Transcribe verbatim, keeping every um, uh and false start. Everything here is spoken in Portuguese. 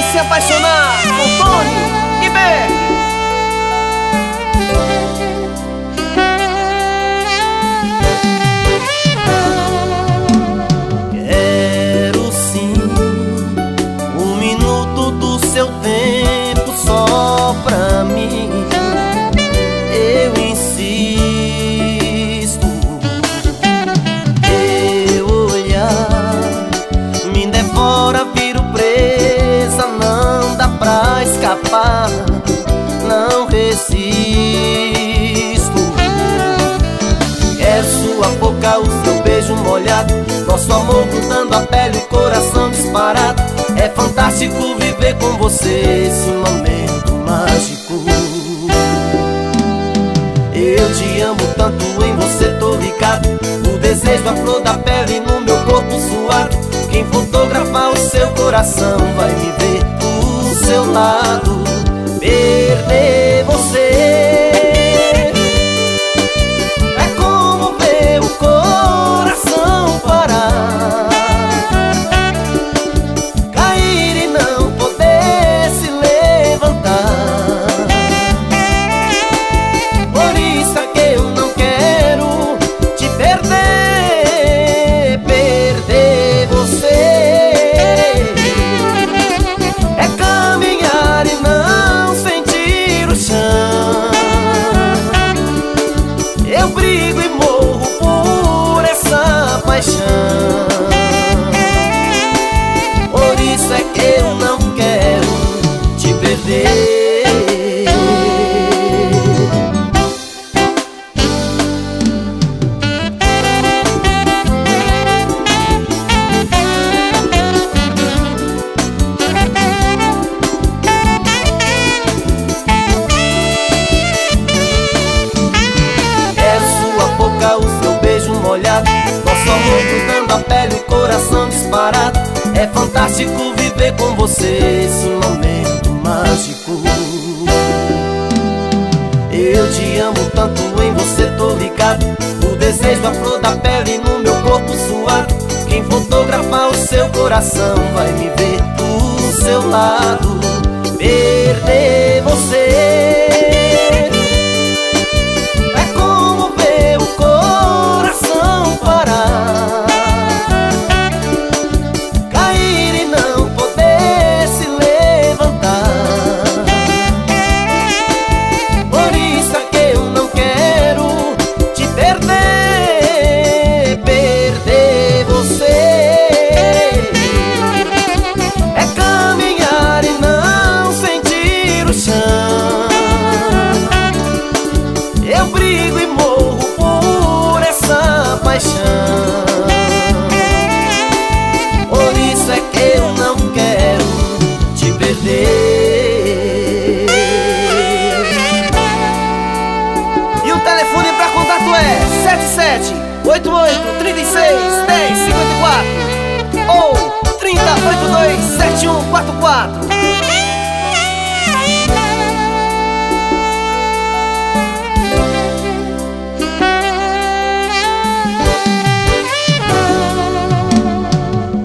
Se Apaixonar com Tony e Bé. Quero sim um minuto do seu tempo só pra mim. Eu insisto. Teu olhar me devora, viro presa, não dá pra escapar, não resisto. Quero sua boca, o seu beijo molhado, nosso amor grudando a pele, o coração disparado. É fantástico viver com você esse momento mágico. Eu te amo tanto, em você tô ligado. O desejo, a flor da pele no meu corpo suado. Quem fotografar o seu coração vai me ver do seu lado. Perder você é como ver o coração parar, cair e não poder se levantar. Por isso é que eu não quero te perder. Perder você é caminhar e não sentir o chão. Eu brigo e morro por essa paixão. Por isso é que eu não quero te perder. Nosso amor grudando a pele, o coração disparado. É fantástico viver com você esse momento mágico. Eu te amo tanto, em você tô ligado. O desejo, a flor da pele no meu corpo suado. Quem fotografar o seu coração vai me ver do seu lado. Perder você paixão. Por isso é que eu não quero te perder. E o telefone pra contato é sete sete oito oito três seis